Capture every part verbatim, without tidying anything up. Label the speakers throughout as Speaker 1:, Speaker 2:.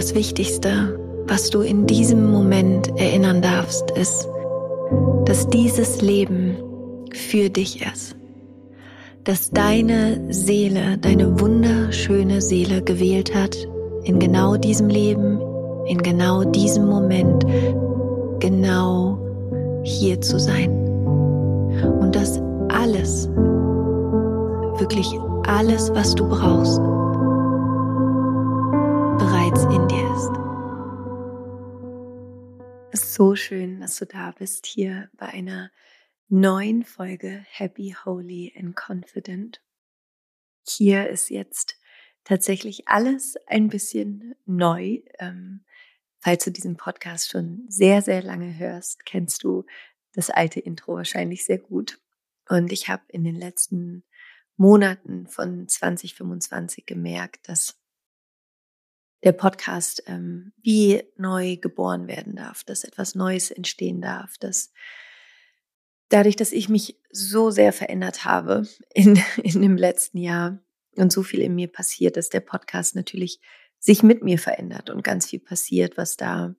Speaker 1: das Wichtigste, was du in diesem Moment erinnern darfst, ist, dass dieses Leben für dich ist. Dass deine Seele, deine wunderschöne Seele gewählt hat, in genau diesem Leben, in genau diesem Moment, genau hier zu sein. Und dass alles, wirklich alles, was du brauchst, bereits in dir ist. Es ist so schön, dass du da bist, hier bei einer neuen Folge Happy, Holy and Confident. Hier ist jetzt tatsächlich alles ein bisschen neu. Ähm, falls du diesen Podcast schon sehr, sehr lange hörst, kennst du das alte Intro wahrscheinlich sehr gut. Und ich habe in den letzten Monaten von zwanzig fünfundzwanzig gemerkt, dass der Podcast ähm, wie neu geboren werden darf, dass etwas Neues entstehen darf, dass dadurch, dass ich mich so sehr verändert habe in, in dem letzten Jahr und so viel in mir passiert, dass der Podcast natürlich sich mit mir verändert und ganz viel passiert, was da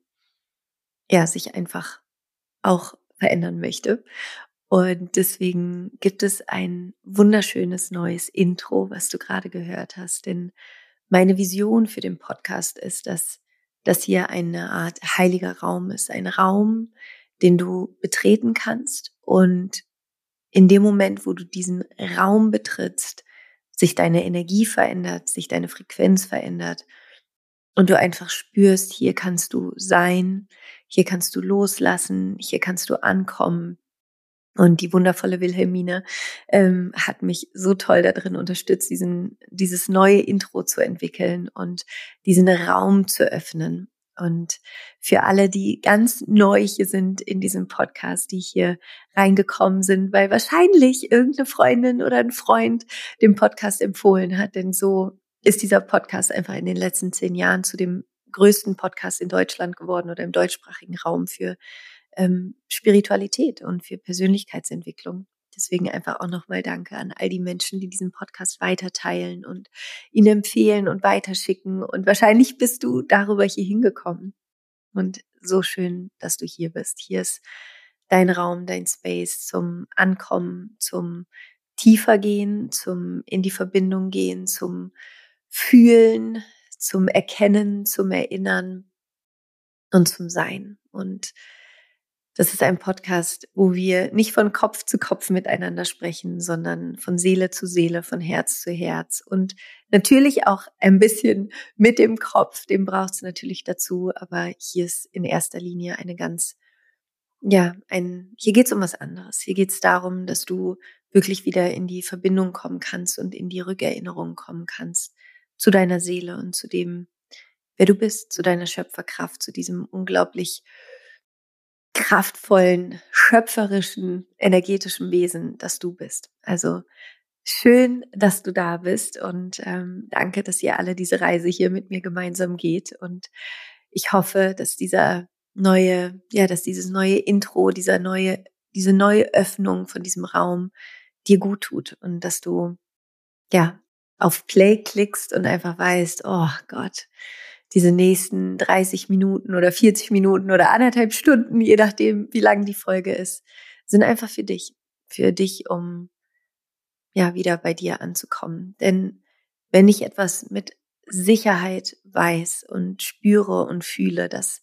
Speaker 1: ja sich einfach auch verändern möchte. Und deswegen gibt es ein wunderschönes neues Intro, was du gerade gehört hast. Denn meine Vision für den Podcast ist, dass das hier eine Art heiliger Raum ist. Ein Raum, den du betreten kannst. Und in dem Moment, wo du diesen Raum betrittst, sich deine Energie verändert, sich deine Frequenz verändert. Und du einfach spürst, hier kannst du sein, hier kannst du loslassen, hier kannst du ankommen. Und die wundervolle Wilhelmine ähm, hat mich so toll darin unterstützt, diesen, dieses neue Intro zu entwickeln und diesen Raum zu öffnen. Und für alle, die ganz neu hier sind in diesem Podcast, die hier reingekommen sind, weil wahrscheinlich irgendeine Freundin oder ein Freund den Podcast empfohlen hat, denn so ist dieser Podcast einfach in den letzten zehn Jahren zu dem größten Podcast in Deutschland geworden oder im deutschsprachigen Raum für ähm, Spiritualität und für Persönlichkeitsentwicklung. Deswegen einfach auch nochmal Danke an all die Menschen, die diesen Podcast weiterteilen und ihn empfehlen und weiterschicken. Und wahrscheinlich bist du darüber hier hingekommen. Und so schön, dass du hier bist. Hier ist dein Raum, dein Space zum Ankommen, zum tiefer gehen, zum in die Verbindung gehen, zum Fühlen, zum Erkennen, zum Erinnern und zum Sein. Und das ist ein Podcast, wo wir nicht von Kopf zu Kopf miteinander sprechen, sondern von Seele zu Seele, von Herz zu Herz und natürlich auch ein bisschen mit dem Kopf, den braucht es natürlich dazu, aber hier ist in erster Linie eine ganz, ja, ein, hier geht es um was anderes. Hier geht es darum, dass du wirklich wieder in die Verbindung kommen kannst und in die Rückerinnerung kommen kannst zu deiner Seele und zu dem, wer du bist, zu deiner Schöpferkraft, zu diesem unglaublich kraftvollen, schöpferischen, energetischen Wesen, das du bist. Also schön, dass du da bist und ähm, danke, dass ihr alle diese Reise hier mit mir gemeinsam geht. Und ich hoffe, dass dieser neue, ja, dass dieses neue Intro, dieser neue, diese neue Öffnung von diesem Raum dir gut tut und dass du ja auf Play klickst und einfach weißt, oh Gott, diese nächsten dreißig Minuten oder vierzig Minuten oder anderthalb Stunden, je nachdem, wie lang die Folge ist, sind einfach für dich. Für dich, um ja wieder bei dir anzukommen. Denn wenn ich etwas mit Sicherheit weiß und spüre und fühle, dass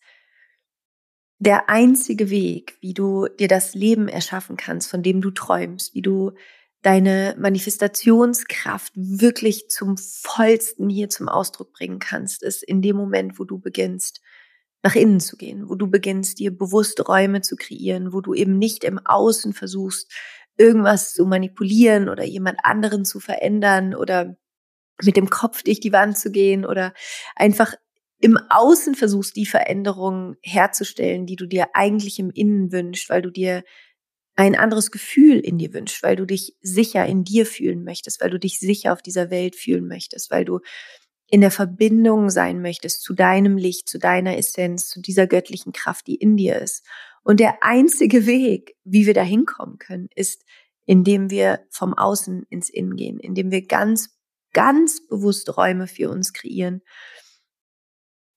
Speaker 1: der einzige Weg, wie du dir das Leben erschaffen kannst, von dem du träumst, wie du deine Manifestationskraft wirklich zum vollsten hier zum Ausdruck bringen kannst, ist in dem Moment, wo du beginnst, nach innen zu gehen, wo du beginnst, dir bewusst Räume zu kreieren, wo du eben nicht im Außen versuchst, irgendwas zu manipulieren oder jemand anderen zu verändern oder mit dem Kopf durch die Wand zu gehen oder einfach im Außen versuchst, die Veränderung herzustellen, die du dir eigentlich im Innen wünschst, weil du dir ein anderes Gefühl in dir wünschst, weil du dich sicher in dir fühlen möchtest, weil du dich sicher auf dieser Welt fühlen möchtest, weil du in der Verbindung sein möchtest zu deinem Licht, zu deiner Essenz, zu dieser göttlichen Kraft, die in dir ist. Und der einzige Weg, wie wir da hinkommen können, ist, indem wir vom Außen ins Innen gehen, indem wir ganz, ganz bewusst Räume für uns kreieren,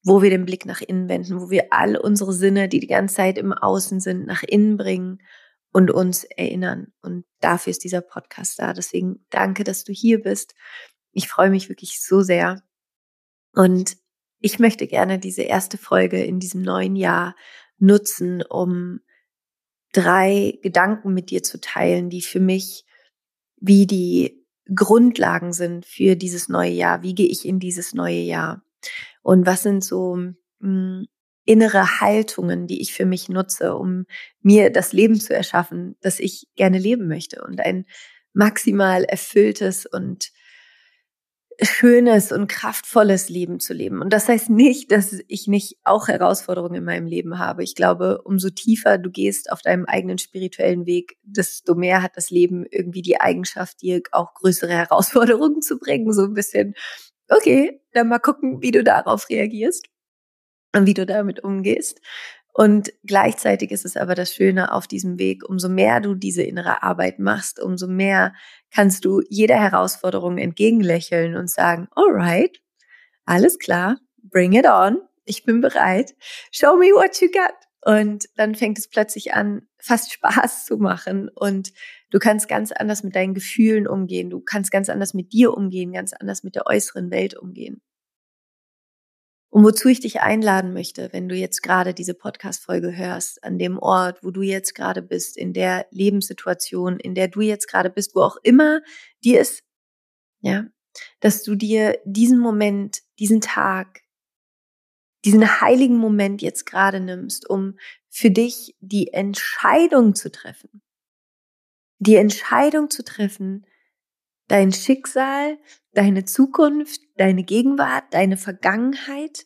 Speaker 1: wo wir den Blick nach innen wenden, wo wir all unsere Sinne, die die ganze Zeit im Außen sind, nach innen bringen und uns erinnern. Und dafür ist dieser Podcast da. Deswegen danke, dass du hier bist. Ich freue mich wirklich so sehr. Und ich möchte gerne diese erste Folge in diesem neuen Jahr nutzen, um drei Gedanken mit dir zu teilen, die für mich wie die Grundlagen sind für dieses neue Jahr. Wie gehe ich in dieses neue Jahr? Und was sind so mh, innere Haltungen, die ich für mich nutze, um mir das Leben zu erschaffen, das ich gerne leben möchte und ein maximal erfülltes und schönes und kraftvolles Leben zu leben. Und das heißt nicht, dass ich nicht auch Herausforderungen in meinem Leben habe. Ich glaube, umso tiefer du gehst auf deinem eigenen spirituellen Weg, desto mehr hat das Leben irgendwie die Eigenschaft, dir auch größere Herausforderungen zu bringen. So ein bisschen, okay, dann mal gucken, wie du darauf reagierst und wie du damit umgehst. Und gleichzeitig ist es aber das Schöne auf diesem Weg, umso mehr du diese innere Arbeit machst, umso mehr kannst du jeder Herausforderung entgegenlächeln und sagen, alright, alles klar, bring it on, ich bin bereit, show me what you got. Und dann fängt es plötzlich an, fast Spaß zu machen und du kannst ganz anders mit deinen Gefühlen umgehen, du kannst ganz anders mit dir umgehen, ganz anders mit der äußeren Welt umgehen. Und wozu ich dich einladen möchte, wenn du jetzt gerade diese Podcast-Folge hörst, an dem Ort, wo du jetzt gerade bist, in der Lebenssituation, in der du jetzt gerade bist, wo auch immer die ist, ja, dass du dir diesen Moment, diesen Tag, diesen heiligen Moment jetzt gerade nimmst, um für dich die Entscheidung zu treffen. Die Entscheidung zu treffen, dein Schicksal, deine Zukunft, deine Gegenwart, deine Vergangenheit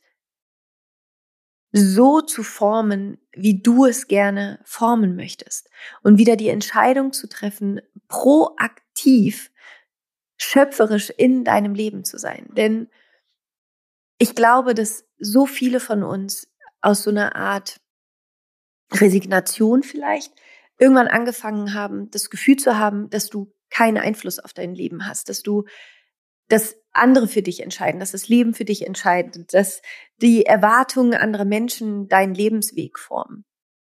Speaker 1: so zu formen, wie du es gerne formen möchtest. Und wieder die Entscheidung zu treffen, proaktiv, schöpferisch in deinem Leben zu sein. Denn ich glaube, dass so viele von uns aus so einer Art Resignation vielleicht irgendwann angefangen haben, das Gefühl zu haben, dass du keinen Einfluss auf dein Leben hast, dass du, dass andere für dich entscheiden, dass das Leben für dich entscheidet, dass die Erwartungen anderer Menschen deinen Lebensweg formen.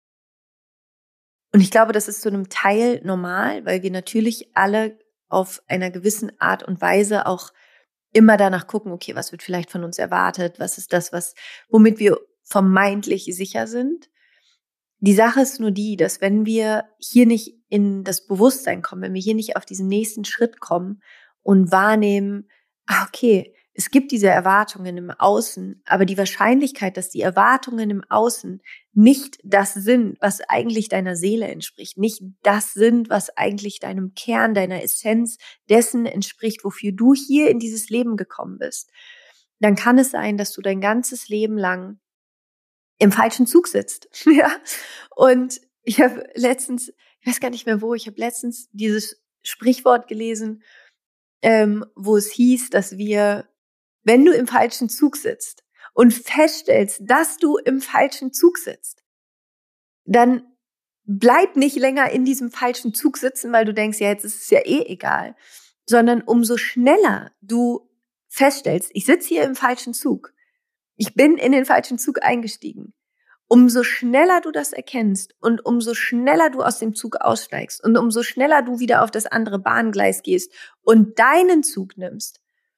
Speaker 1: Und ich glaube, das ist zu einem Teil normal, weil wir natürlich alle auf einer gewissen Art und Weise auch immer danach gucken, okay, was wird vielleicht von uns erwartet, was ist das, was, womit wir vermeintlich sicher sind. Die Sache ist nur die, dass wenn wir hier nicht in das Bewusstsein kommen, wenn wir hier nicht auf diesen nächsten Schritt kommen und wahrnehmen, ah, okay, es gibt diese Erwartungen im Außen, aber die Wahrscheinlichkeit, dass die Erwartungen im Außen nicht das sind, was eigentlich deiner Seele entspricht, nicht das sind, was eigentlich deinem Kern, deiner Essenz dessen entspricht, wofür du hier in dieses Leben gekommen bist, dann kann es sein, dass du dein ganzes Leben lang im falschen Zug sitzt. Ja. Und ich habe letztens, ich weiß gar nicht mehr wo, ich habe letztens dieses Sprichwort gelesen, ähm, wo es hieß, dass wir, wenn du im falschen Zug sitzt und feststellst, dass du im falschen Zug sitzt, dann bleib nicht länger in diesem falschen Zug sitzen, weil du denkst, ja, jetzt ist es ja eh egal, sondern umso schneller du feststellst, ich sitze hier im falschen Zug, ich bin in den falschen Zug eingestiegen. Umso schneller du das erkennst und umso schneller du aus dem Zug aussteigst und umso schneller du wieder auf das andere Bahngleis gehst und deinen Zug nimmst,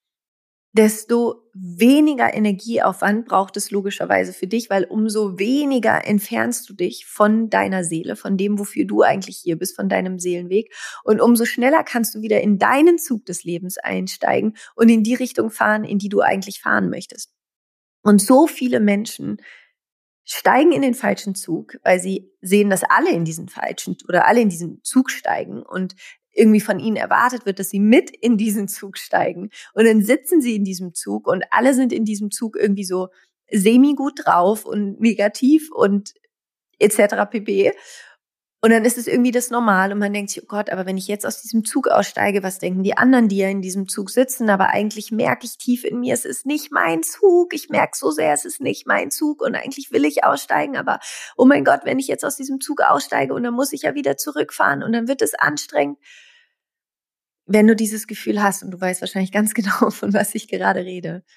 Speaker 1: desto weniger Energieaufwand braucht es logischerweise für dich, weil umso weniger entfernst du dich von deiner Seele, von dem, wofür du eigentlich hier bist, von deinem Seelenweg. Und umso schneller kannst du wieder in deinen Zug des Lebens einsteigen und in die Richtung fahren, in die du eigentlich fahren möchtest. Und so viele Menschen steigen in den falschen Zug, weil sie sehen, dass alle in diesen falschen oder alle in diesen Zug steigen und irgendwie von ihnen erwartet wird, dass sie mit in diesen Zug steigen. Und dann sitzen sie in diesem Zug und alle sind in diesem Zug irgendwie so semi-gut drauf und negativ und et cetera pp. Und dann ist es irgendwie das Normal und man denkt sich, oh Gott, aber wenn ich jetzt aus diesem Zug aussteige, was denken die anderen, die ja in diesem Zug sitzen? Aber eigentlich merke ich tief in mir, es ist nicht mein Zug. Ich merke so sehr, es ist nicht mein Zug und eigentlich will ich aussteigen. Aber oh mein Gott, wenn ich jetzt aus diesem Zug aussteige und dann muss ich ja wieder zurückfahren und dann wird es anstrengend. Wenn du dieses Gefühl hast und du weißt wahrscheinlich ganz genau, von was ich gerade rede,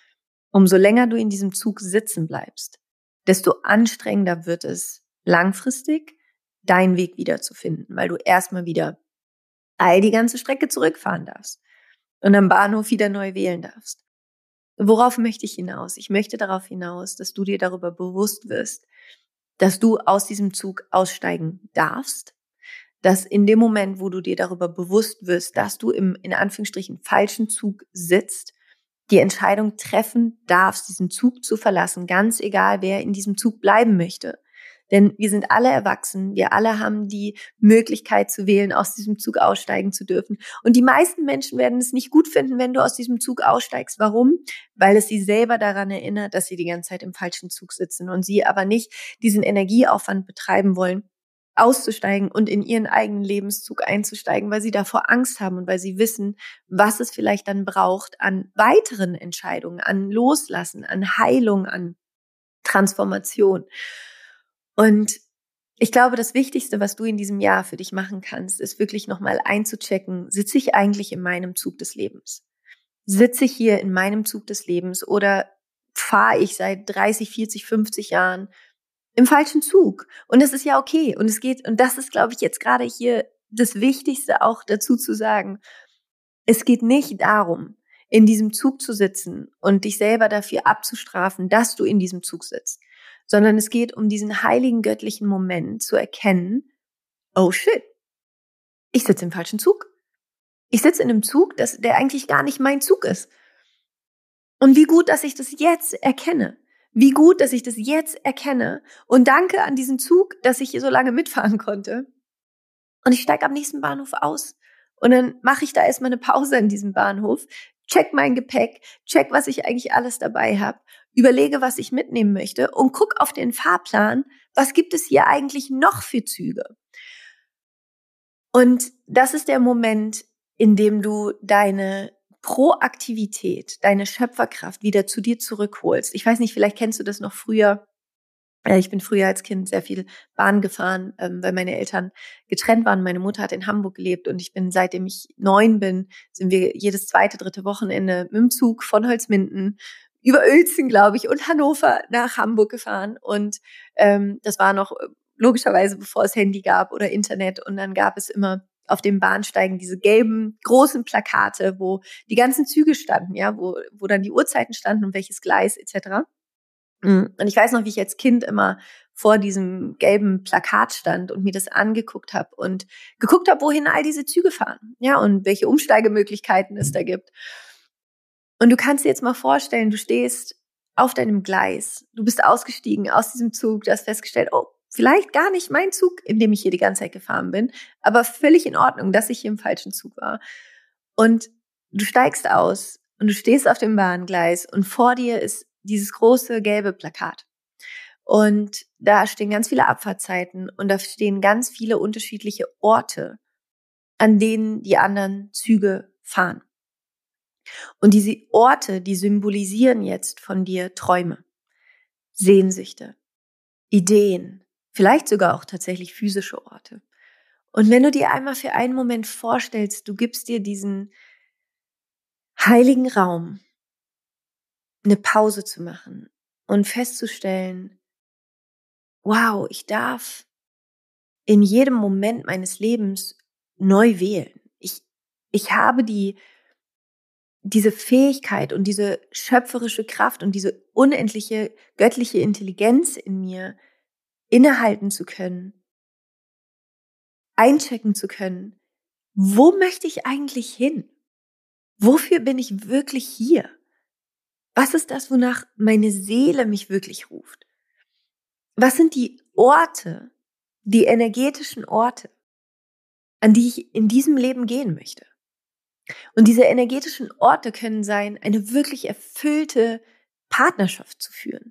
Speaker 1: umso länger du in diesem Zug sitzen bleibst, desto anstrengender wird es langfristig, deinen Weg wiederzufinden, weil du erstmal wieder all die ganze Strecke zurückfahren darfst und am Bahnhof wieder neu wählen darfst. Worauf möchte ich hinaus? Ich möchte darauf hinaus, dass du dir darüber bewusst wirst, dass du aus diesem Zug aussteigen darfst, dass in dem Moment, wo du dir darüber bewusst wirst, dass du im, in Anführungsstrichen, falschen Zug sitzt, die Entscheidung treffen darfst, diesen Zug zu verlassen, ganz egal, wer in diesem Zug bleiben möchte. Denn wir sind alle erwachsen, wir alle haben die Möglichkeit zu wählen, aus diesem Zug aussteigen zu dürfen. Und die meisten Menschen werden es nicht gut finden, wenn du aus diesem Zug aussteigst. Warum? Weil es sie selber daran erinnert, dass sie die ganze Zeit im falschen Zug sitzen und sie aber nicht diesen Energieaufwand betreiben wollen, auszusteigen und in ihren eigenen Lebenszug einzusteigen, weil sie davor Angst haben und weil sie wissen, was es vielleicht dann braucht an weiteren Entscheidungen, an Loslassen, an Heilung, an Transformation. Und ich glaube, das Wichtigste, was du in diesem Jahr für dich machen kannst, ist wirklich nochmal einzuchecken, sitze ich eigentlich in meinem Zug des Lebens? Sitze ich hier in meinem Zug des Lebens oder fahre ich seit dreißig, vierzig, fünfzig Jahren im falschen Zug? Und das ist ja okay. Und es geht, und das ist, glaube ich, jetzt gerade hier das Wichtigste auch dazu zu sagen. Es geht nicht darum, in diesem Zug zu sitzen und dich selber dafür abzustrafen, dass du in diesem Zug sitzt, sondern es geht um diesen heiligen göttlichen Moment zu erkennen, oh shit, ich sitze im falschen Zug. Ich sitze in einem Zug, das, der eigentlich gar nicht mein Zug ist. Und wie gut, dass ich das jetzt erkenne. Wie gut, dass ich das jetzt erkenne. Und danke an diesen Zug, dass ich hier so lange mitfahren konnte. Und ich steige am nächsten Bahnhof aus. Und dann mache ich da erstmal eine Pause an diesem Bahnhof, check mein Gepäck, check, was ich eigentlich alles dabei habe, überlege, was ich mitnehmen möchte und guck auf den Fahrplan, was gibt es hier eigentlich noch für Züge. Und das ist der Moment, in dem du deine Proaktivität, deine Schöpferkraft wieder zu dir zurückholst. Ich weiß nicht, vielleicht kennst du das noch früher. Ich bin früher als Kind sehr viel Bahn gefahren, weil meine Eltern getrennt waren. Meine Mutter hat in Hamburg gelebt und ich bin, seitdem ich neun bin, sind wir jedes zweite, dritte Wochenende mit dem Zug von Holzminden über Uelzen, glaube ich, und Hannover nach Hamburg gefahren. Und ähm, das war noch logischerweise, bevor es Handy gab oder Internet. Und dann gab es immer auf den Bahnsteigen diese gelben, großen Plakate, wo die ganzen Züge standen, ja, wo, wo dann die Uhrzeiten standen und welches Gleis et cetera. Und ich weiß noch, wie ich als Kind immer vor diesem gelben Plakat stand und mir das angeguckt habe und geguckt habe, wohin all diese Züge fahren, ja, und welche Umsteigemöglichkeiten es da gibt. Und du kannst dir jetzt mal vorstellen, du stehst auf deinem Gleis, du bist ausgestiegen aus diesem Zug, du hast festgestellt, oh, vielleicht gar nicht mein Zug, in dem ich hier die ganze Zeit gefahren bin, aber völlig in Ordnung, dass ich hier im falschen Zug war. Und du steigst aus und du stehst auf dem Bahngleis und vor dir ist dieses große gelbe Plakat. Und da stehen ganz viele Abfahrtzeiten und da stehen ganz viele unterschiedliche Orte, an denen die anderen Züge fahren. Und diese Orte, die symbolisieren jetzt von dir Träume, Sehnsüchte, Ideen, vielleicht sogar auch tatsächlich physische Orte. Und wenn du dir einmal für einen Moment vorstellst, du gibst dir diesen heiligen Raum, eine Pause zu machen und festzustellen, wow, ich darf in jedem Moment meines Lebens neu wählen. Ich, ich habe die, diese Fähigkeit und diese schöpferische Kraft und diese unendliche göttliche Intelligenz in mir innehalten zu können, einchecken zu können. Wo möchte ich eigentlich hin? Wofür bin ich wirklich hier? Was ist das, wonach meine Seele mich wirklich ruft? Was sind die Orte, die energetischen Orte, an die ich in diesem Leben gehen möchte? Und diese energetischen Orte können sein, eine wirklich erfüllte Partnerschaft zu führen.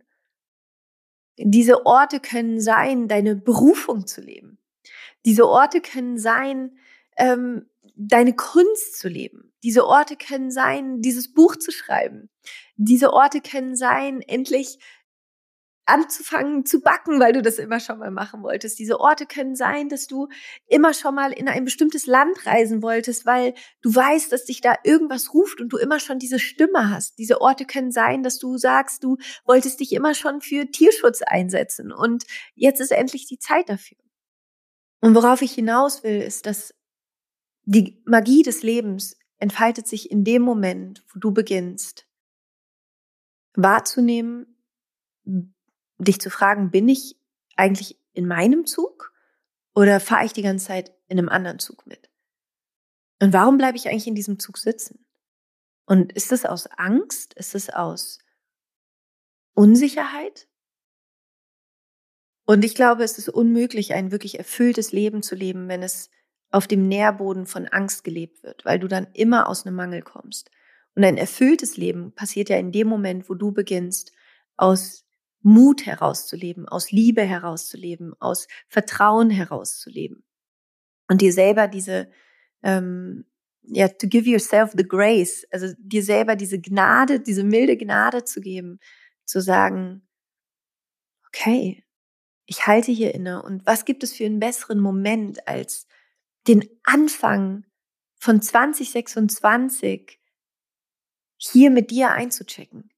Speaker 1: Diese Orte können sein, deine Berufung zu leben. Diese Orte können sein, ähm, deine Kunst zu leben. Diese Orte können sein, dieses Buch zu schreiben. Diese Orte können sein, endlich anzufangen zu backen, weil du das immer schon mal machen wolltest. Diese Orte können sein, dass du immer schon mal in ein bestimmtes Land reisen wolltest, weil du weißt, dass dich da irgendwas ruft und du immer schon diese Stimme hast. Diese Orte können sein, dass du sagst, du wolltest dich immer schon für Tierschutz einsetzen und jetzt ist endlich die Zeit dafür. Und worauf ich hinaus will, ist, dass die Magie des Lebens entfaltet sich in dem Moment, wo du beginnst, wahrzunehmen, dich zu fragen, bin ich eigentlich in meinem Zug oder fahre ich die ganze Zeit in einem anderen Zug mit? Und warum bleibe ich eigentlich in diesem Zug sitzen? Und ist es aus Angst? Ist es aus Unsicherheit? Und ich glaube, es ist unmöglich, ein wirklich erfülltes Leben zu leben, wenn es auf dem Nährboden von Angst gelebt wird, weil du dann immer aus einem Mangel kommst. Und ein erfülltes Leben passiert ja in dem Moment, wo du beginnst, aus Mut herauszuleben, aus Liebe herauszuleben, aus Vertrauen herauszuleben. Und dir selber diese, ähm, ja, to give yourself the grace, also dir selber diese Gnade, diese milde Gnade zu geben, zu sagen, okay, ich halte hier inne. Und was gibt es für einen besseren Moment als den Anfang von zwanzig sechsundzwanzig hier mit dir einzuchecken?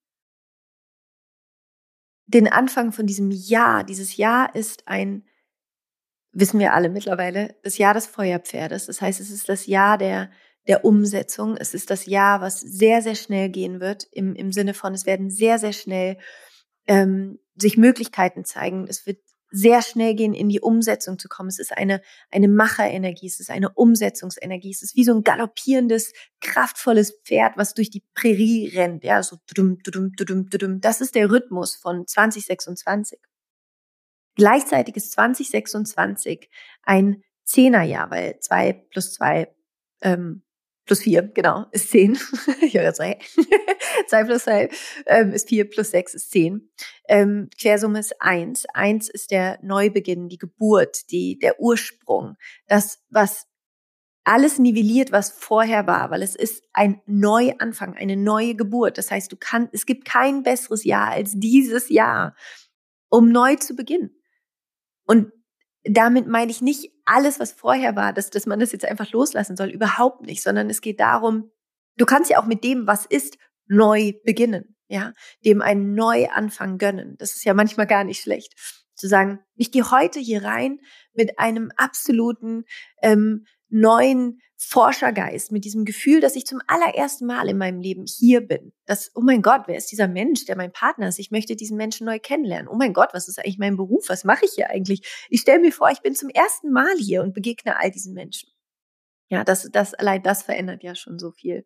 Speaker 1: Den Anfang von diesem Jahr. Dieses Jahr ist ein, wissen wir alle mittlerweile, das Jahr des Feuerpferdes. Das heißt, es ist das Jahr der, der Umsetzung. Es ist das Jahr, was sehr, sehr schnell gehen wird, im, im Sinne von, es werden sehr, sehr schnell ähm, sich Möglichkeiten zeigen. Es wird sehr schnell gehen, in die Umsetzung zu kommen. Es ist eine, eine Macherenergie, es ist eine Umsetzungsenergie. Es ist wie so ein galoppierendes, kraftvolles Pferd, was durch die Prärie rennt. Ja, so tudum, tudum, tudum, tudum. Das ist der Rhythmus von zwanzig sechsundzwanzig. Gleichzeitig ist zwanzig sechsundzwanzig ein Zehnerjahr, weil zwei plus zwei ähm, plus vier, genau, ist zehn. Ich höre zwei. zwei plus zwei ähm, ist vier, plus sechs ist zehn. Ähm, Quersumme ist eins. Eins ist der Neubeginn, die Geburt, die, der Ursprung. Das, was alles nivelliert, was vorher war, weil es ist ein Neuanfang, eine neue Geburt. Das heißt, du kannst, es gibt kein besseres Jahr als dieses Jahr, um neu zu beginnen. Und damit meine ich nicht alles, was vorher war, dass, dass man das jetzt einfach loslassen soll, überhaupt nicht, sondern es geht darum, du kannst ja auch mit dem, was ist, neu beginnen, ja, dem einen Neuanfang gönnen. Das ist ja manchmal gar nicht schlecht, zu sagen, ich gehe heute hier rein mit einem absoluten ähm, neuen Forschergeist, mit diesem Gefühl, dass ich zum allerersten Mal in meinem Leben hier bin. Das, oh mein Gott, wer ist dieser Mensch, der mein Partner ist? Ich möchte diesen Menschen neu kennenlernen. Oh mein Gott, was ist eigentlich mein Beruf? Was mache ich hier eigentlich? Ich stelle mir vor, ich bin zum ersten Mal hier und begegne all diesen Menschen. Ja, das, das, allein das verändert ja schon so viel.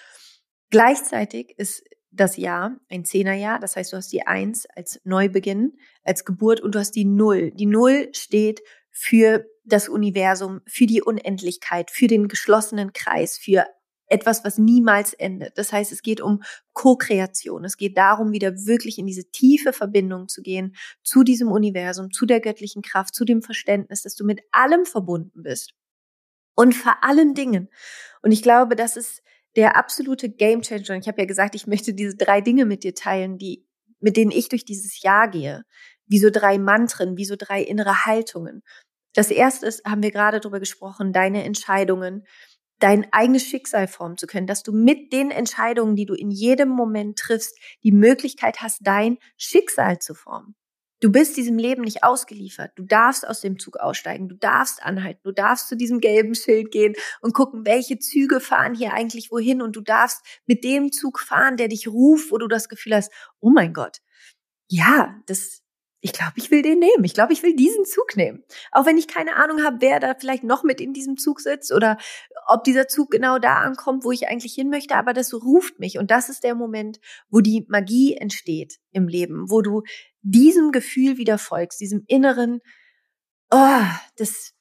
Speaker 1: Gleichzeitig ist das Jahr ein Zehnerjahr, das heißt, du hast die Eins als Neubeginn, als Geburt und du hast die Null. Die Null steht für das Universum, für die Unendlichkeit, für den geschlossenen Kreis, für etwas, was niemals endet. Das heißt, es geht um Co-Kreation. Es geht darum, wieder wirklich in diese tiefe Verbindung zu gehen zu diesem Universum, zu der göttlichen Kraft, zu dem Verständnis, dass du mit allem verbunden bist und vor allen Dingen. Und ich glaube, das ist der absolute Gamechanger. Und ich habe ja gesagt, ich möchte diese drei Dinge mit dir teilen, die, mit denen ich durch dieses Jahr gehe. Wie so drei Mantren, wie so drei innere Haltungen. Das erste ist, haben wir gerade darüber gesprochen, deine Entscheidungen, dein eigenes Schicksal formen zu können, dass du mit den Entscheidungen, die du in jedem Moment triffst, die Möglichkeit hast, dein Schicksal zu formen. Du bist diesem Leben nicht ausgeliefert. Du darfst aus dem Zug aussteigen. Du darfst anhalten. Du darfst zu diesem gelben Schild gehen und gucken, welche Züge fahren hier eigentlich wohin. Und du darfst mit dem Zug fahren, der dich ruft, wo du das Gefühl hast, oh mein Gott, ja, das, ich glaube, ich will den nehmen. Ich glaube, ich will diesen Zug nehmen. Auch wenn ich keine Ahnung habe, wer da vielleicht noch mit in diesem Zug sitzt oder ob dieser Zug genau da ankommt, wo ich eigentlich hin möchte. Aber das ruft mich. Und das ist der Moment, wo die Magie entsteht im Leben, wo du diesem Gefühl wieder folgst, diesem inneren, oh, das,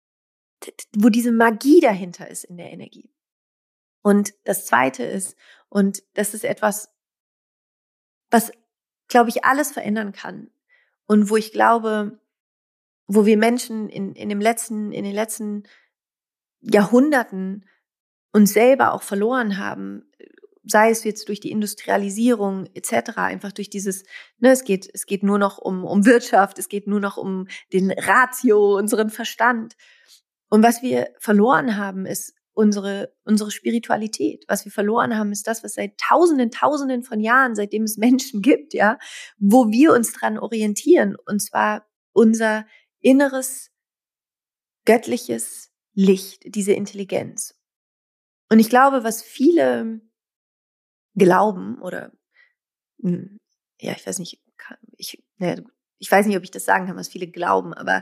Speaker 1: wo diese Magie dahinter ist in der Energie. Und das Zweite ist, und das ist etwas, was, glaube ich, alles verändern kann. Und wo ich glaube, wo wir Menschen in, in dem letzten, in den letzten Jahrhunderten uns selber auch verloren haben, sei es jetzt durch die Industrialisierung et cetera, einfach durch dieses, ne, es geht, es geht nur noch um, um Wirtschaft, es geht nur noch um den Ratio, unseren Verstand. Und was wir verloren haben, ist unsere, unsere Spiritualität. Was wir verloren haben, ist das, was seit Tausenden, Tausenden von Jahren, seitdem es Menschen gibt, ja, wo wir uns dran orientieren. Und zwar unser inneres, göttliches Licht, diese Intelligenz. Und ich glaube, was viele glauben oder, hm, ja, ich weiß nicht, ich, ne, ich weiß nicht, ob ich das sagen kann, was viele glauben, aber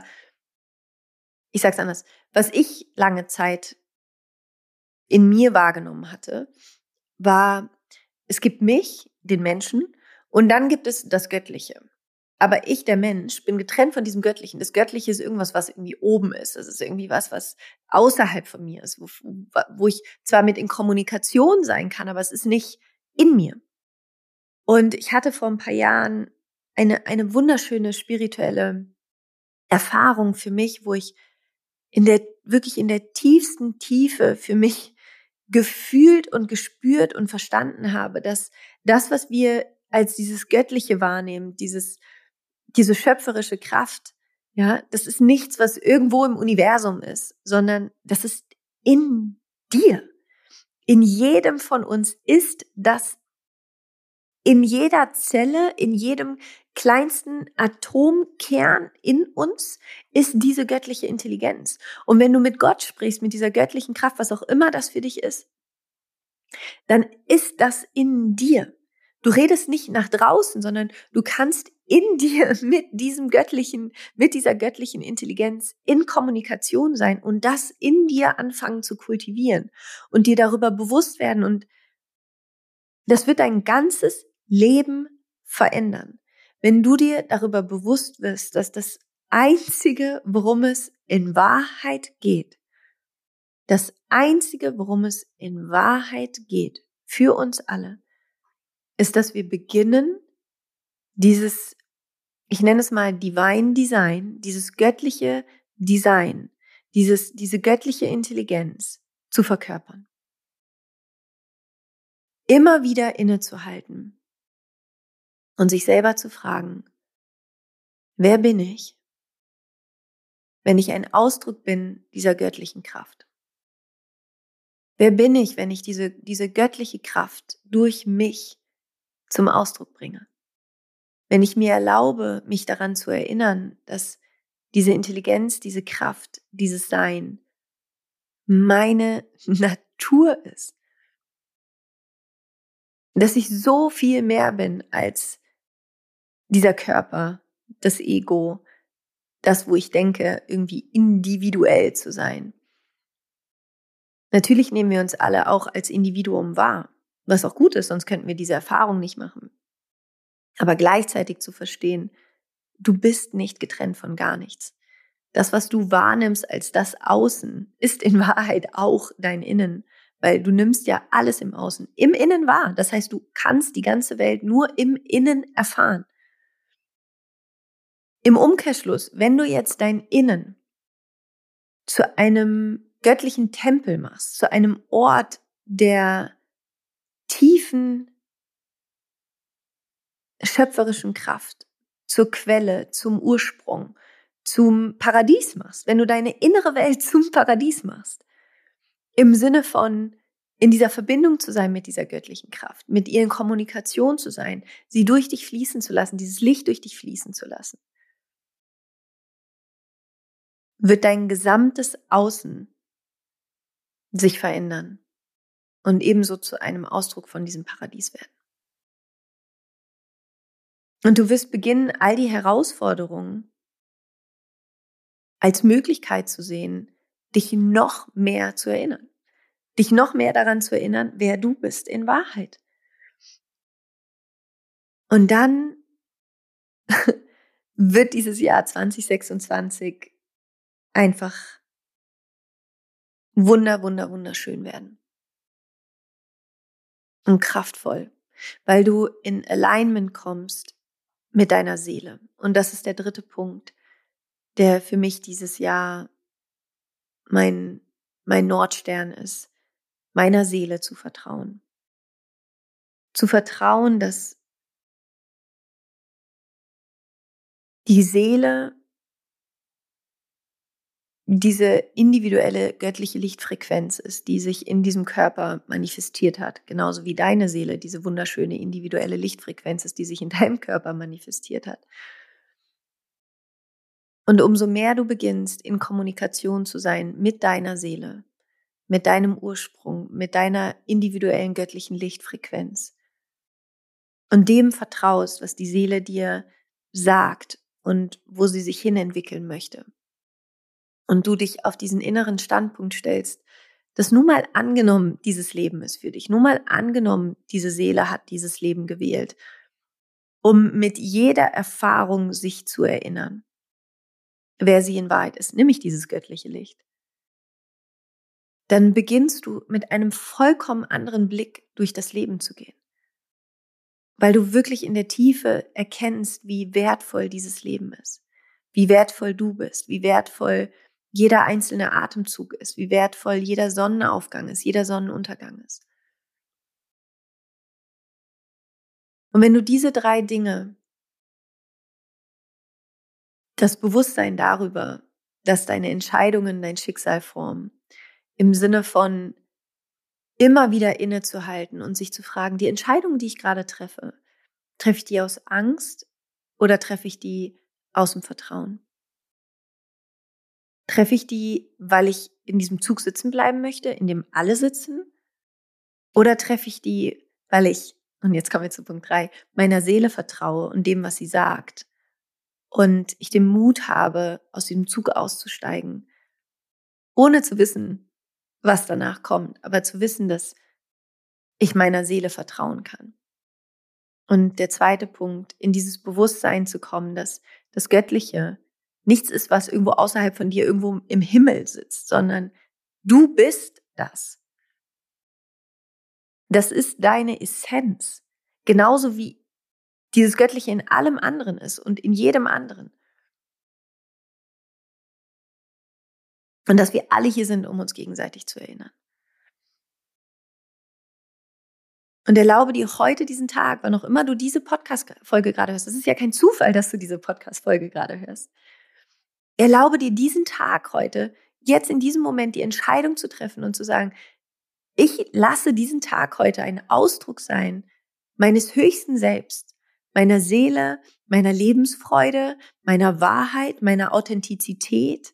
Speaker 1: ich sag's anders. Was ich lange Zeit in mir wahrgenommen hatte, war, es gibt mich, den Menschen, und dann gibt es das Göttliche. Aber ich, der Mensch, bin getrennt von diesem Göttlichen. Das Göttliche ist irgendwas, was irgendwie oben ist. Das ist irgendwie was, was außerhalb von mir ist, wo, wo ich zwar mit in Kommunikation sein kann, aber es ist nicht in mir. Und ich hatte vor ein paar Jahren eine, eine wunderschöne spirituelle Erfahrung für mich, wo ich in der, wirklich in der tiefsten Tiefe für mich gefühlt und gespürt und verstanden habe, dass das, was wir als dieses Göttliche wahrnehmen, dieses, diese schöpferische Kraft, ja, das ist nichts, was irgendwo im Universum ist, sondern das ist in dir. In jedem von uns ist das, in jeder Zelle, in jedem kleinsten Atomkern in uns ist diese göttliche Intelligenz. Und wenn du mit Gott sprichst, mit dieser göttlichen Kraft, was auch immer das für dich ist, dann ist das in dir. Du redest nicht nach draußen, sondern du kannst in dir mit diesem göttlichen, mit dieser göttlichen Intelligenz in Kommunikation sein und das in dir anfangen zu kultivieren und dir darüber bewusst werden. Und das wird dein ganzes Leben verändern. Wenn du dir darüber bewusst wirst, dass das Einzige, worum es in Wahrheit geht, das Einzige, worum es in Wahrheit geht, für uns alle, ist, dass wir beginnen, dieses, ich nenne es mal Divine Design, dieses göttliche Design, dieses, diese göttliche Intelligenz zu verkörpern. Immer wieder innezuhalten und sich selber zu fragen, wer bin ich, wenn ich ein Ausdruck bin dieser göttlichen Kraft? Wer bin ich, wenn ich diese, diese göttliche Kraft durch mich zum Ausdruck bringe? Wenn ich mir erlaube, mich daran zu erinnern, dass diese Intelligenz, diese Kraft, dieses Sein meine Natur ist. Dass ich so viel mehr bin als dieser Körper, das Ego, das, wo ich denke, irgendwie individuell zu sein. Natürlich nehmen wir uns alle auch als Individuum wahr, was auch gut ist, sonst könnten wir diese Erfahrung nicht machen. Aber gleichzeitig zu verstehen, du bist nicht getrennt von gar nichts. Das, was du wahrnimmst als das Außen, ist in Wahrheit auch dein Innen, weil du nimmst ja alles im Außen, im Innen wahr. Das heißt, du kannst die ganze Welt nur im Innen erfahren. Im Umkehrschluss, wenn du jetzt dein Innen zu einem göttlichen Tempel machst, zu einem Ort der tiefen schöpferischen Kraft, zur Quelle, zum Ursprung, zum Paradies machst, wenn du deine innere Welt zum Paradies machst, im Sinne von in dieser Verbindung zu sein mit dieser göttlichen Kraft, mit ihr in Kommunikation zu sein, sie durch dich fließen zu lassen, dieses Licht durch dich fließen zu lassen, wird dein gesamtes Außen sich verändern und ebenso zu einem Ausdruck von diesem Paradies werden. Und du wirst beginnen, all die Herausforderungen als Möglichkeit zu sehen, dich noch mehr zu erinnern. Dich noch mehr daran zu erinnern, wer du bist in Wahrheit. Und dann wird dieses Jahr zwanzig sechsundzwanzig einfach wunder, wunder, wunderschön werden. Und kraftvoll, weil du in Alignment kommst mit deiner Seele. Und das ist der dritte Punkt, der für mich dieses Jahr mein, mein Nordstern ist, meiner Seele zu vertrauen. zu vertrauen, dass die Seele diese individuelle göttliche Lichtfrequenz ist, die sich in diesem Körper manifestiert hat. Genauso wie deine Seele diese wunderschöne individuelle Lichtfrequenz ist, die sich in deinem Körper manifestiert hat. Und umso mehr du beginnst, in Kommunikation zu sein mit deiner Seele, mit deinem Ursprung, mit deiner individuellen göttlichen Lichtfrequenz und dem vertraust, was die Seele dir sagt und wo sie sich hinentwickeln möchte. Und du dich auf diesen inneren Standpunkt stellst, dass nun mal angenommen, dieses Leben ist für dich, nun mal angenommen, diese Seele hat dieses Leben gewählt, um mit jeder Erfahrung sich zu erinnern, wer sie in Wahrheit ist, nämlich dieses göttliche Licht. Dann beginnst du mit einem vollkommen anderen Blick durch das Leben zu gehen. Weil du wirklich in der Tiefe erkennst, wie wertvoll dieses Leben ist, wie wertvoll du bist, wie wertvoll jeder einzelne Atemzug ist, wie wertvoll jeder Sonnenaufgang ist, jeder Sonnenuntergang ist. Und wenn du diese drei Dinge, das Bewusstsein darüber, dass deine Entscheidungen dein Schicksal formen, im Sinne von immer wieder innezuhalten und sich zu fragen, die Entscheidungen, die ich gerade treffe, treffe ich die aus Angst oder treffe ich die aus dem Vertrauen? Treffe ich die, weil ich in diesem Zug sitzen bleiben möchte, in dem alle sitzen? Oder treffe ich die, weil ich, und jetzt kommen wir zu Punkt drei, meiner Seele vertraue und dem, was sie sagt? Und ich den Mut habe, aus diesem Zug auszusteigen, ohne zu wissen, was danach kommt, aber zu wissen, dass ich meiner Seele vertrauen kann. Und der zweite Punkt, in dieses Bewusstsein zu kommen, dass das Göttliche nichts ist, was irgendwo außerhalb von dir irgendwo im Himmel sitzt, sondern du bist das. Das ist deine Essenz. Genauso wie dieses Göttliche in allem anderen ist und in jedem anderen. Und dass wir alle hier sind, um uns gegenseitig zu erinnern. Und erlaube dir heute diesen Tag, wann auch immer du diese Podcast-Folge gerade hörst, es ist ja kein Zufall, dass du diese Podcast-Folge gerade hörst, erlaube dir diesen Tag heute, jetzt in diesem Moment die Entscheidung zu treffen und zu sagen, ich lasse diesen Tag heute ein Ausdruck sein meines höchsten Selbst, meiner Seele, meiner Lebensfreude, meiner Wahrheit, meiner Authentizität,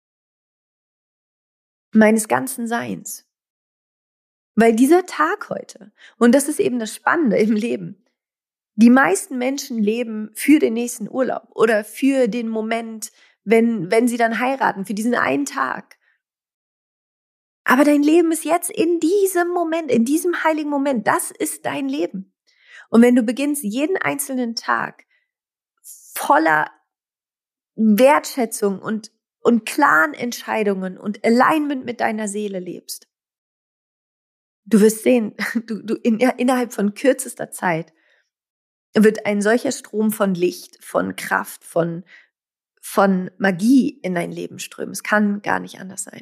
Speaker 1: meines ganzen Seins. Weil dieser Tag heute, und das ist eben das Spannende im Leben, die meisten Menschen leben für den nächsten Urlaub oder für den Moment, wenn, wenn sie dann heiraten, für diesen einen Tag. Aber dein Leben ist jetzt in diesem Moment, in diesem heiligen Moment, das ist dein Leben. Und wenn du beginnst, jeden einzelnen Tag voller Wertschätzung und, und klaren Entscheidungen und Alignment mit deiner Seele lebst, du wirst sehen, du, du in, innerhalb von kürzester Zeit wird ein solcher Strom von Licht, von Kraft, von, von Magie in dein Leben strömen. Es kann gar nicht anders sein.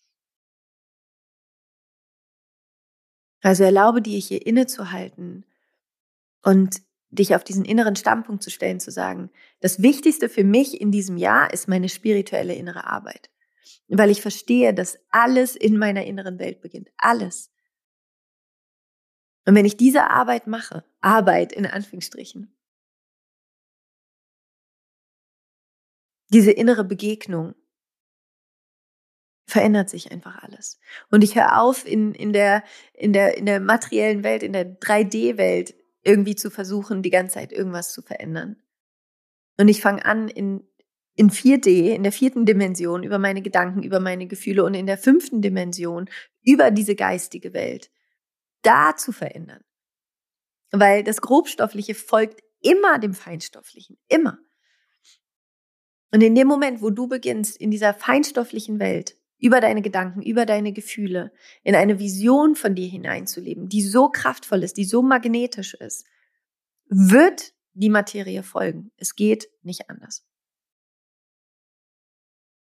Speaker 1: Also erlaube dir, hier innezuhalten und dich auf diesen inneren Standpunkt zu stellen, zu sagen, das Wichtigste für mich in diesem Jahr ist meine spirituelle innere Arbeit. Weil ich verstehe, dass alles in meiner inneren Welt beginnt. Alles. Und wenn ich diese Arbeit mache, Arbeit in Anführungsstrichen, diese innere Begegnung, verändert sich einfach alles. Und ich höre auf, in, in, der, in, der, in der materiellen Welt, in der drei D-Welt irgendwie zu versuchen, die ganze Zeit irgendwas zu verändern. Und ich fange an, in, in vier D, in der vierten Dimension, über meine Gedanken, über meine Gefühle und in der fünften Dimension, über diese geistige Welt, da zu verändern. Weil das Grobstoffliche folgt immer dem Feinstofflichen, immer. Und in dem Moment, wo du beginnst, in dieser feinstofflichen Welt, über deine Gedanken, über deine Gefühle, in eine Vision von dir hineinzuleben, die so kraftvoll ist, die so magnetisch ist, wird die Materie folgen. Es geht nicht anders.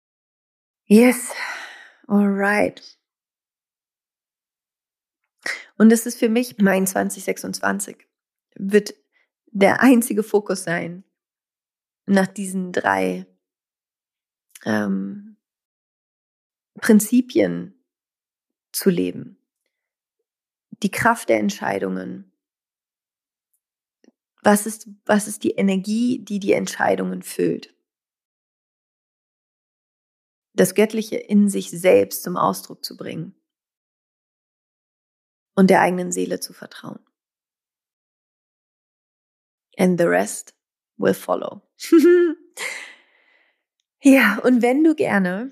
Speaker 1: Yes, alright. Und das ist für mich, mein zwanzig sechsundzwanzig, wird der einzige Fokus sein, nach diesen drei ähm, Prinzipien zu leben. Die Kraft der Entscheidungen. Was ist, was ist die Energie, die die Entscheidungen füllt? Das Göttliche in sich selbst zum Ausdruck zu bringen und der eigenen Seele zu vertrauen. And the rest will follow. Ja, und wenn du gerne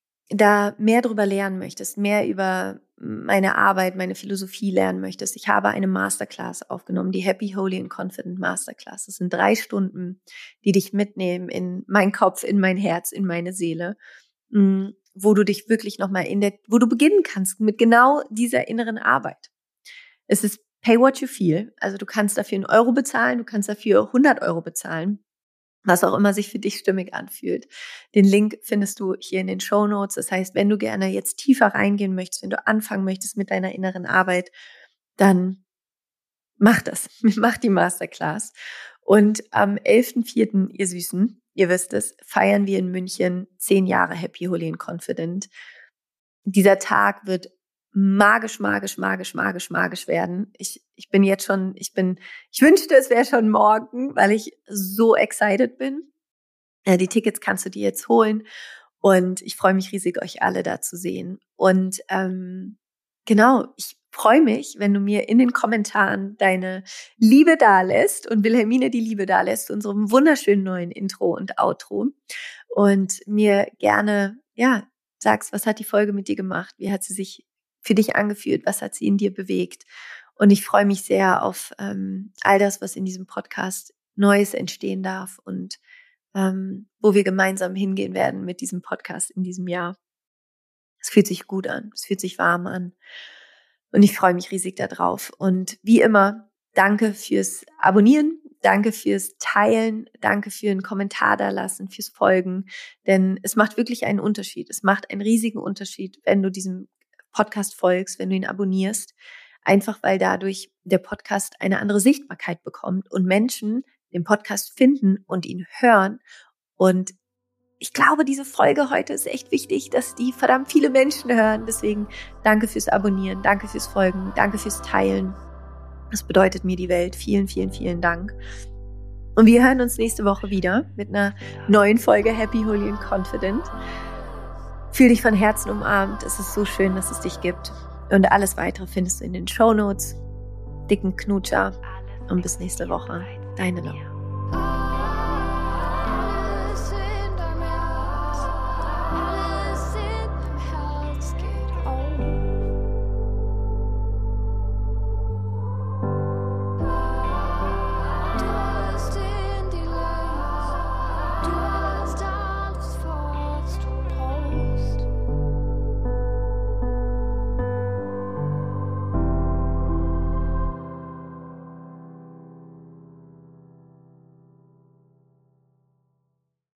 Speaker 1: da mehr drüber lernen möchtest, mehr über meine Arbeit, meine Philosophie lernen möchtest, ich habe eine Masterclass aufgenommen, die Happy, Holy and Confident Masterclass. Das sind drei Stunden, die dich mitnehmen in meinen Kopf, in mein Herz, in meine Seele, wo du dich wirklich nochmal in der, wo du beginnen kannst mit genau dieser inneren Arbeit. Es ist pay what you feel, also du kannst dafür einen Euro bezahlen, du kannst dafür hundert Euro bezahlen, was auch immer sich für dich stimmig anfühlt. Den Link findest du hier in den Shownotes. Das heißt, wenn du gerne jetzt tiefer reingehen möchtest, wenn du anfangen möchtest mit deiner inneren Arbeit, dann mach das. Mach die Masterclass. Und am elften vierten, ihr Süßen, ihr wisst es, feiern wir in München zehn Jahre Happy, Holy and Confident. Dieser Tag wird magisch, magisch, magisch, magisch, magisch werden. Ich, ich bin jetzt schon, ich bin, ich wünschte, es wäre schon morgen, weil ich so excited bin. Ja, die Tickets kannst du dir jetzt holen und ich freue mich riesig, euch alle da zu sehen. Und ähm, genau, ich freue mich, wenn du mir in den Kommentaren deine Liebe dalässt und Wilhelmine die Liebe dalässt zu unserem wunderschönen neuen Intro und Outro und mir gerne, ja, sagst, was hat die Folge mit dir gemacht? Wie hat sie sich für dich angefühlt? Was hat sie in dir bewegt? Und ich freue mich sehr auf ähm, all das, was in diesem Podcast Neues entstehen darf und ähm, wo wir gemeinsam hingehen werden mit diesem Podcast in diesem Jahr. Es fühlt sich gut an, es fühlt sich warm an und ich freue mich riesig darauf. Und wie immer, danke fürs Abonnieren, danke fürs Teilen, danke für einen Kommentar da lassen, fürs Folgen, denn es macht wirklich einen Unterschied. Es macht einen riesigen Unterschied, wenn du diesem Podcast folgst, wenn du ihn abonnierst, einfach weil dadurch der Podcast eine andere Sichtbarkeit bekommt und Menschen den Podcast finden und ihn hören. Und ich glaube, diese Folge heute ist echt wichtig, dass die verdammt viele Menschen hören. Deswegen danke fürs Abonnieren, danke fürs Folgen, danke fürs Teilen. Das bedeutet mir die Welt. Vielen, vielen, vielen Dank. Und wir hören uns nächste Woche wieder mit einer neuen Folge Happy, Holy and Confident. Fühl dich von Herzen umarmt. Es ist so schön, dass es dich gibt. Und alles Weitere findest du in den Shownotes. Dicken Knutscher. Und bis nächste Woche. Deine Laura.